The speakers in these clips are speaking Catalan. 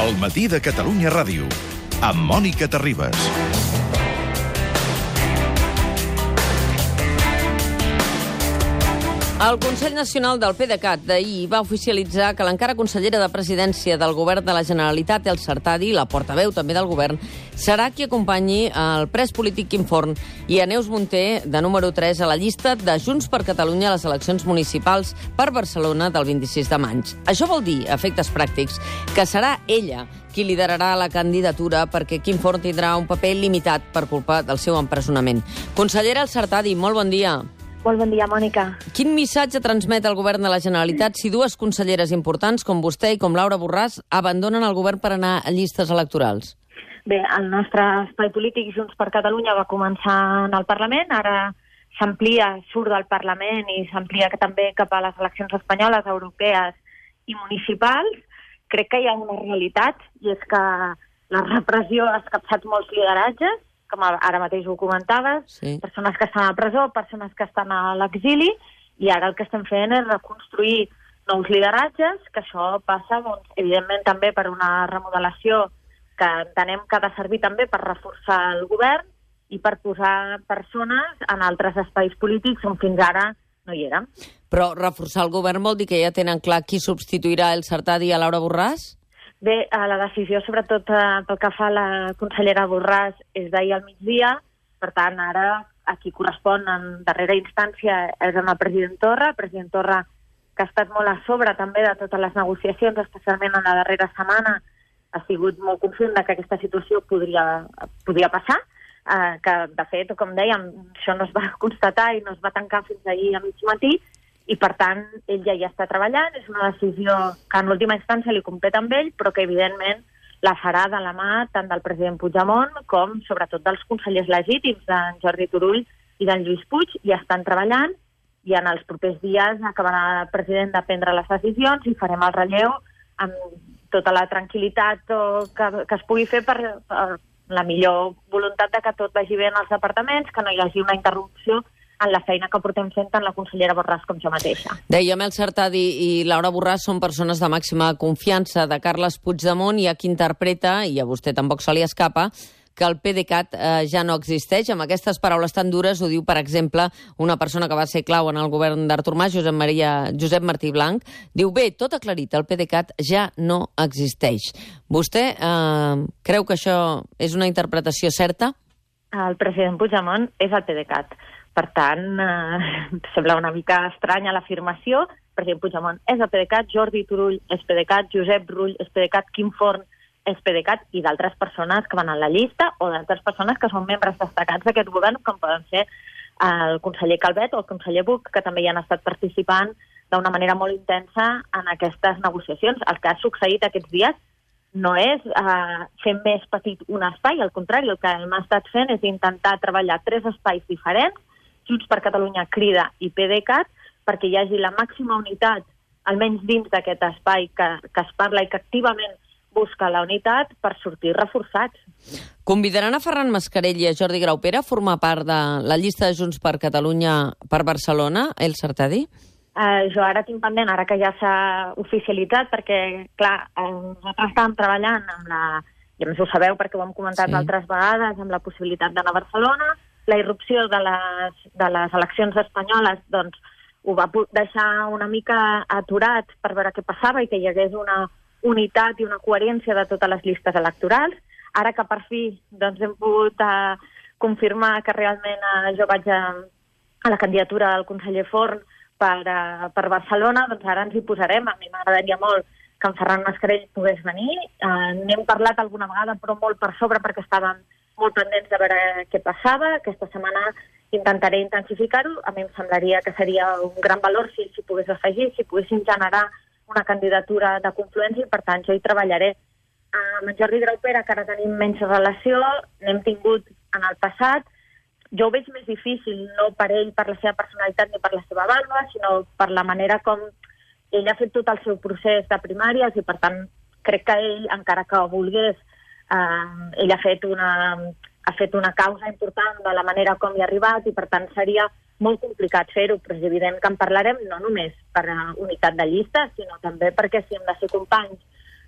El matí de Catalunya Ràdio, amb Mònica Terribas. El Consell Nacional del PDeCAT d'ahir va oficialitzar que l'encara consellera de Presidència del Govern de la Generalitat, Elsa Artadi, la portaveu també del Govern, serà qui acompanyi el pres polític Quim Forn i a Neus Munté, de número 3, a la llista de Junts per Catalunya a les eleccions municipals per Barcelona del 26 de maig. Això vol dir, a efectes pràctics, que serà ella qui liderarà la candidatura perquè Quim Forn tindrà un paper limitat per culpa del seu empresonament. Consellera Elsa Artadi, molt bon dia. Molt bon dia, Mònica. Quin missatge transmet el govern de la Generalitat si dues conselleres importants com vostè i com Laura Borràs abandonen el govern per anar a llistes electorals? Bé, el nostre espai polític Junts per Catalunya va començar en el Parlament, ara s'amplia, surt del Parlament i s'amplia també cap a les eleccions espanyoles, europees i municipals. Crec que hi ha una realitat i és que la repressió ha escapçat molts lideratges, com ara mateix ho comentaves, sí. Persones que estan a presó, persones que estan a l'exili, i ara el que estem fent és reconstruir nous lideratges, que això passa, doncs, evidentment, també per una remodelació que entenem que ha de servir també per reforçar el govern i per posar persones en altres espais polítics on fins ara no hi érem. Però reforçar el govern vol dir que ja tenen clar qui substituirà Elsa Artadi a Laura Borràs? Bé, la decisió, sobretot pel que fa a la consellera Borràs, és d'ahir al migdia. Per tant, ara a qui correspon en darrera instància és en el president Torra. El president Torra, que ha estat molt a sobre també de totes les negociacions, especialment en la darrera setmana, ha sigut molt conscient que aquesta situació podia passar, que, de fet, com dèiem, això no es va constatar i no es va tancar fins ahir a mig matí, i, per tant, ell ja hi està treballant. És una decisió que en l'última instància li competa amb ell, però que, evidentment, la farà de la mà tant del president Puigdemont com, sobretot, dels consellers legítims, d'en Jordi Turull i d'en Lluís Puig. Ja estan treballant i en els propers dies acabarà el president de prendre les decisions i farem el relleu amb tota la tranquil·litat que es pugui fer per la millor voluntat de que tot vagi bé en els departaments, que no hi hagi una interrupció en la feina que portem fent tant la consellera Borràs com jo mateixa. Dèiem, Elsa Artadi i Laura Borràs són persones de màxima confiança de Carles Puigdemont i a qui interpreta, i a vostè tampoc se li escapa, que el PDeCAT ja no existeix. Amb aquestes paraules tan dures ho diu, per exemple, una persona que va ser clau en el govern d'Artur Mas, Josep Martí Blanc. Diu, bé, tot aclarit, el PDeCAT ja no existeix. Vostè creu que això és una interpretació certa? El president Puigdemont és el PDeCAT. Per tant, sembla una mica estranya l'afirmació. El president Puigdemont és el PDeCAT, Jordi Turull és PDeCAT, Josep Rull és PDeCAT, Quim Forn és PDeCAT i d'altres persones que van en la llista o d'altres persones que són membres destacats d'aquest govern, com poden ser el conseller Calvet o el conseller Buch, que també hi han estat participant d'una manera molt intensa en aquestes negociacions. El que ha succeït aquests dies no és fer més petit un espai, al contrari, el que hem estat fent és intentar treballar 3 espais diferents, Junts per Catalunya, Crida i PDeCAT, perquè hi hagi la màxima unitat, almenys dins d'aquest espai que es parla i que activament busca la unitat per sortir reforçats. Convidaran a Ferran Mascarell i a Jordi Graupera a formar part de la llista de Junts per Catalunya per Barcelona, Elsa Artadi? Jo ara tinc pendent, ara que ja s'ha oficialitzat, perquè, clar, nosaltres estàvem treballant amb ja més ho sabeu perquè ho hem comentat altres vegades, amb la possibilitat d'anar a Barcelona. La irrupció de les eleccions espanyoles, doncs, ho va deixar una mica aturat per veure què passava i que hi hagués una unitat i una coherència de totes les llistes electorals. Ara que per fi doncs, hem pogut confirmar que realment jo vaig a la candidatura del conseller Forn per Barcelona, doncs ara ens hi posarem. A mi m'agradaria molt que en Ferran Mascarell pogués venir. N'hem parlat alguna vegada, però molt per sobre, perquè estàvem molt pendents de veure què passava. Aquesta setmana intentaré intensificar-ho. A mi em semblaria que seria un gran valor si s'hi pogués afegir, si poguéssim generar una candidatura de confluència i, per tant, jo hi treballaré. Amb en Jordi Graupera, que ara tenim menys relació, n'hem tingut en el passat. Jo ho veig més difícil, no per ell, per la seva personalitat ni per la seva vàlua, sinó per la manera com ell ha fet tot el seu procés de primàries i, per tant, crec que ell, encara que volgués, ell ha fet una causa important de la manera com hi ha arribat i, per tant, seria molt complicat fer-ho, però és evident que en parlarem no només per unitat de llista, sinó també perquè si hem de ser companys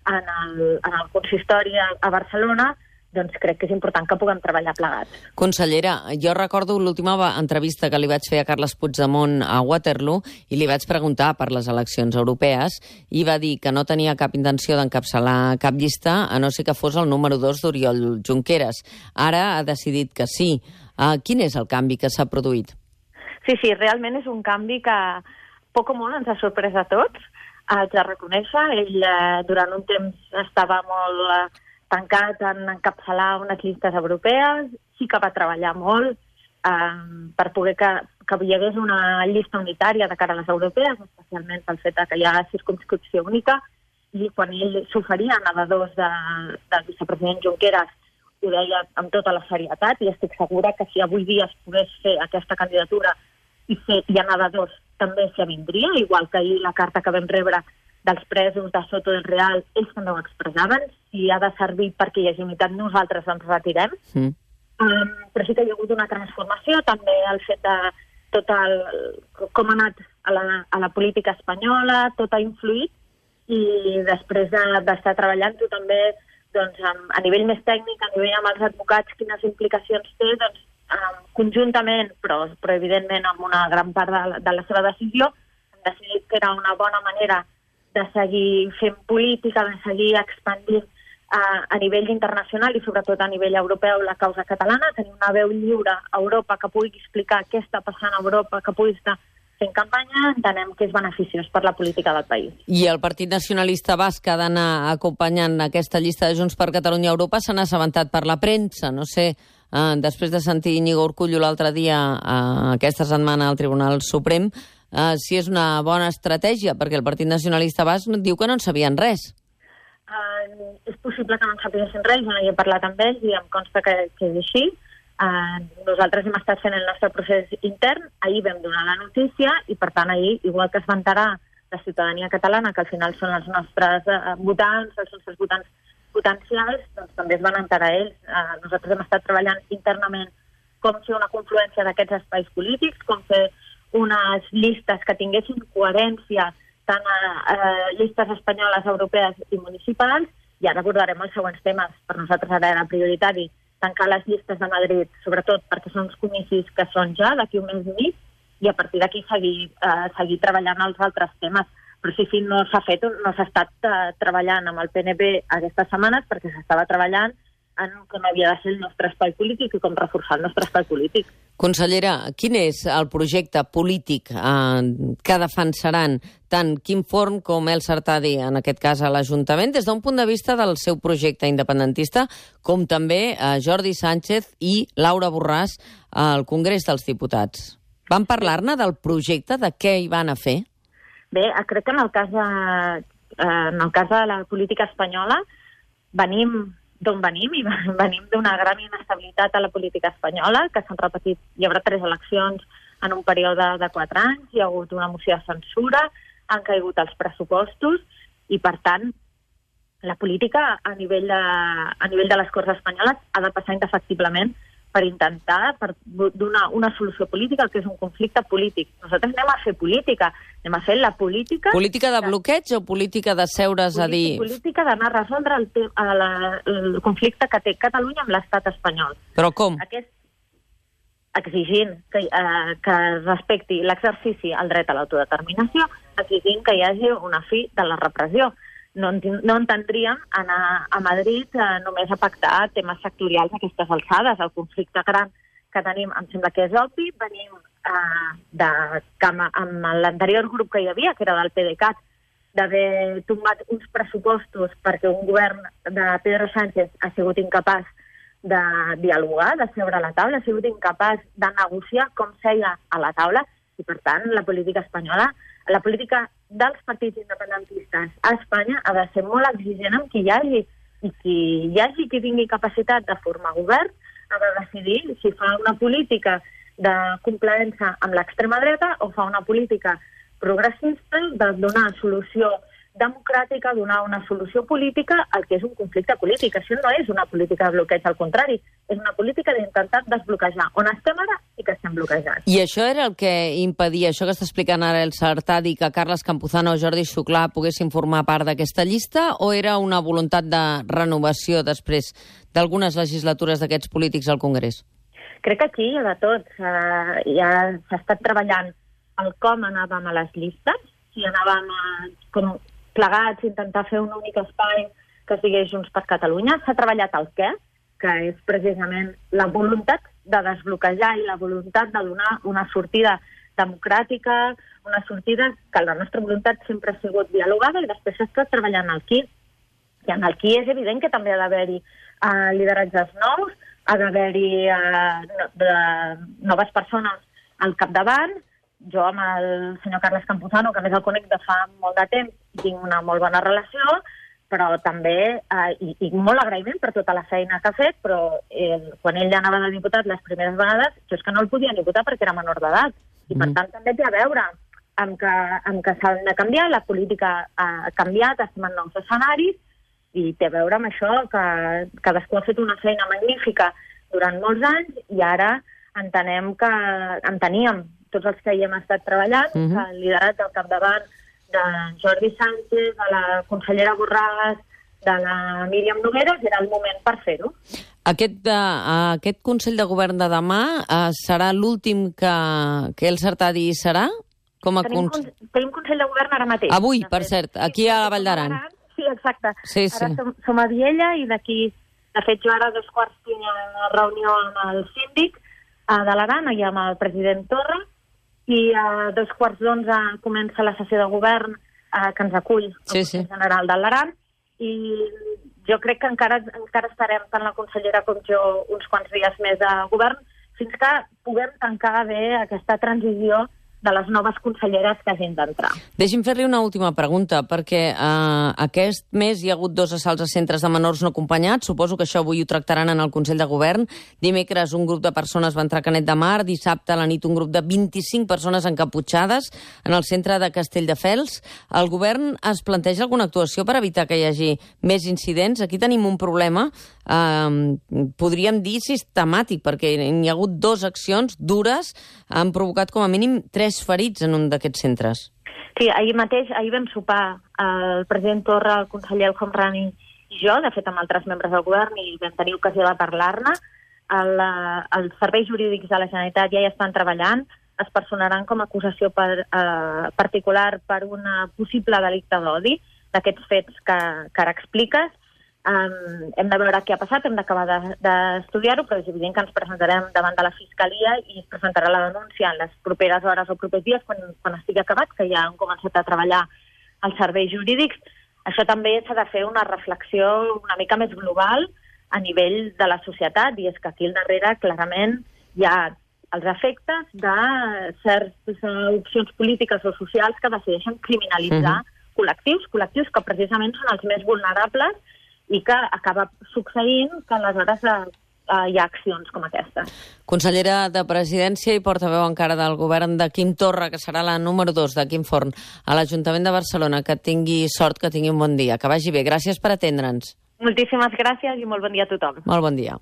en el consistori a Barcelona, doncs crec que és important que puguem treballar plegats. Consellera, jo recordo l'última entrevista que li vaig fer a Carles Puigdemont a Waterloo i li vaig preguntar per les eleccions europees i va dir que no tenia cap intenció d'encapçalar cap llista, a no ser que fos el número 2 d'Oriol Junqueras. Ara ha decidit que sí. Quin és el canvi que s'ha produït? Sí, realment és un canvi que poc o molt ens ha sorprès a tots, haig de reconèixer. Ell durant un temps estava molt tancat en encapçalar unes llistes europees, sí que va treballar molt per poder que hi hagués una llista unitària de cara a les europees, especialment pel fet que hi ha circumscripció única, i quan ell s'oferia a nedadors del vicepresident Junqueras ho deia amb tota la serietat, i estic segura que si avui dia es pogués fer aquesta candidatura i a nedadors també s'hi avindria, igual que ahir la carta que vam rebre dels presos de Soto del Real, ells també ho expressaven. Si ha de servir perquè hi hagi unitat, nosaltres ens retirem. Però sí que hi ha hagut una transformació, també el fet de com ha anat a la política espanyola, tot ha influït, i després d'estar treballant-ho també doncs, a nivell més tècnic, a nivell amb els advocats, quines implicacions té, doncs, conjuntament, però evidentment amb una gran part de la seva decisió, hem decidit que era una bona manera de seguir fent política, de seguir expandint a nivell internacional i sobretot a nivell europeu la causa catalana, tenir una veu lliure a Europa que pugui explicar què està passant a Europa, que pugui estar fent campanya, entenem que és beneficiós per la política del país. I el Partit Nacionalista Basc ha d'anar acompanyant aquesta llista de Junts per Catalunya a Europa, se n'ha assabentat per la premsa, no sé, després de sentir Íñigo Urkullu l'altre dia, aquesta setmana al Tribunal Suprem, si és una bona estratègia, perquè el Partit Nacionalista Basc diu que no en sabien res. És possible que no en sabien res, jo no hi he parlat amb ells i em consta que és així. Nosaltres hem estat fent el nostre procés intern, ahir vam donar la notícia i per tant ahir, igual que es va enterar la ciutadania catalana, que al final són els nostres votants, els nostres votants potencials, doncs també es van enterar ells. Nosaltres hem estat treballant internament com fer una confluència d'aquests espais polítics, com fer unes llistes que tinguessin coherència tant a llistes espanyoles, europees i municipals, i ara abordarem els següents temes. Per nosaltres ara era prioritari tancar les llistes de Madrid, sobretot perquè són uns comicis que són ja d'aquí un mes i mig, i a partir d'aquí seguir treballant els altres temes. Però sí, no s'ha fet, no s'ha estat treballant amb el PNB aquestes setmanes perquè s'estava treballant en com havia de ser el nostre espai polític i com reforçar el nostre espai polític. Consellera, quin és el projecte polític que defensaran tant Quim Forn com Elsa Artadi, en aquest cas a l'Ajuntament, des d'un punt de vista del seu projecte independentista, com també Jordi Sánchez i Laura Borràs al Congrés dels Diputats? Van parlar-ne del projecte, de què hi van a fer? Bé, crec que en el cas de la política espanyola venim d'on venim, i venim d'una gran inestabilitat a la política espanyola, que s'han repetit, hi haurà 3 eleccions en un període de 4 anys, hi ha hagut una moció de censura, han caigut els pressupostos, i per tant, la política a nivell de les Corts espanyoles ha de passar indefectiblement per intentar donar una solució política al que és un conflicte polític. Nosaltres anem a fer política, anem a fer la política... Política de bloqueig o política de seure's a dir... Política d'anar a resoldre el conflicte que té Catalunya amb l'estat espanyol. Però com? Exigint que respecti l'exercici al dret a l'autodeterminació, exigint que hi hagi una fi de la repressió. No entendríem anar a Madrid només a pactar temes sectorials a aquestes alçades. El conflicte gran que tenim em sembla que és obvi. Venim amb l'anterior grup que hi havia, que era del PDeCAT, d'haver tombat uns pressupostos perquè un govern de Pedro Sánchez ha sigut incapaç de dialogar, de seure a la taula, ha sigut incapaç de negociar com seia a la taula, i per tant la política espanyola, la política dels partits independentistes a Espanya ha de ser molt exigent amb qui hi hagi, i qui tingui capacitat de formar govern ha de decidir si fa una política de complaença amb l'extrema dreta o fa una política progressista de donar solució democràtica, donar una solució política al que és un conflicte polític. Això no és una política de bloqueig, al contrari, és una política d'intentar desbloquejar on estem ara i que estem bloquejats. I això era el que impedia, això que està explicant ara el Sartadi, que Carles Campuzano o Jordi Xuclà poguessin formar part d'aquesta llista, o era una voluntat de renovació després d'algunes legislatures d'aquests polítics al Congrés? Crec que aquí hi ha de tot. Ja s'ha estat treballant el com anàvem a les llistes, si anàvem com plegats, intentar fer un únic espai que es digués Junts per Catalunya. S'ha treballat el què, que és precisament la voluntat de desbloquejar i la voluntat de donar una sortida democràtica, una sortida que la nostra voluntat sempre ha sigut dialogada, i després s'ha estat treballant el qui. I en el qui és evident que també ha d'haver-hi lideratges nous, ha d'haver-hi noves persones al capdavant. Jo amb el senyor Carles Campuzano, que a més el conec de fa molt de temps, tinc una molt bona relació, però també, i molt agraïment per tota la feina que ha fet, però quan ell ja anava de diputat les primeres vegades, jo és que no el podia ni votar perquè era menor d'edat. I per tant també té a veure amb que s'ha de canviar, la política ha canviat, estem en nous escenaris, i té a veure amb això, que cadascú ha fet una feina magnífica durant molts anys, i ara enteníem tots els que hi hem estat treballant, el liderat del capdavant de Jordi Sánchez, de la consellera Borràs, de la Míriam Nogueras, era el moment per fer-ho. Aquest Consell de Govern de demà serà l'últim que el Sartadi serà? Tenim Consell de Govern ara mateix. Avui, per cert, aquí a la Vall d'Aran. Sí, exacte. Sí. Ara som a Viella i d'aquí, de fet, jo ara a 2:15 tinc una reunió amb el síndic de l'Aran i amb el president Torra, i a 2:45 comença la sessió de govern que ens acull el Consell General de l'Aran, i jo crec que encara estarem, tant la consellera com jo, uns quants dies més de govern, fins que puguem tancar bé aquesta transició de les noves conselleres que hagin d'entrar. Deixi'm fer-li una última pregunta, perquè aquest mes hi ha hagut 2 assalts a centres de menors no acompanyats. Suposo que això avui ho tractaran en el Consell de Govern. Dimecres un grup de persones va entrar a Canet de Mar, dissabte a la nit un grup de 25 persones encaputxades en el centre de Castelldefels. El govern es planteja alguna actuació per evitar que hi hagi més incidents? Aquí tenim un problema, podríem dir sistemàtic, perquè hi ha hagut 2 accions dures, han provocat com a mínim 3 ferits en un d'aquests centres. Sí, ahir vam sopar el president Torra, el conseller El Homrani i jo, de fet amb altres membres del govern, i vam tenir ocasió de parlar-ne. Els serveis jurídics de la Generalitat ja hi estan treballant, es personaran com a acusació particular per un possible delicte d'odi d'aquests fets que ara expliques. Hem de veure què ha passat, hem d'acabar d'estudiar-ho, però és evident que ens presentarem davant de la Fiscalia i es presentarà la denúncia en les properes hores o propers dies quan estigui acabat, que ja han començat a treballar els serveis jurídics. Això també s'ha de fer una reflexió una mica més global a nivell de la societat, i és que aquí al darrere clarament hi ha els efectes de certes opcions polítiques o socials que decideixen criminalitzar col·lectius que precisament són els més vulnerables, i que acaba succeint que aleshores hi ha accions com aquesta. Consellera de Presidència i portaveu encara del govern de Quim Torra, que serà la número 2 de Quim Forn a l'Ajuntament de Barcelona. Que tingui sort, que tingui un bon dia. Que vagi bé. Gràcies per atendre'ns. Moltíssimes gràcies i molt bon dia a tothom. Molt bon dia.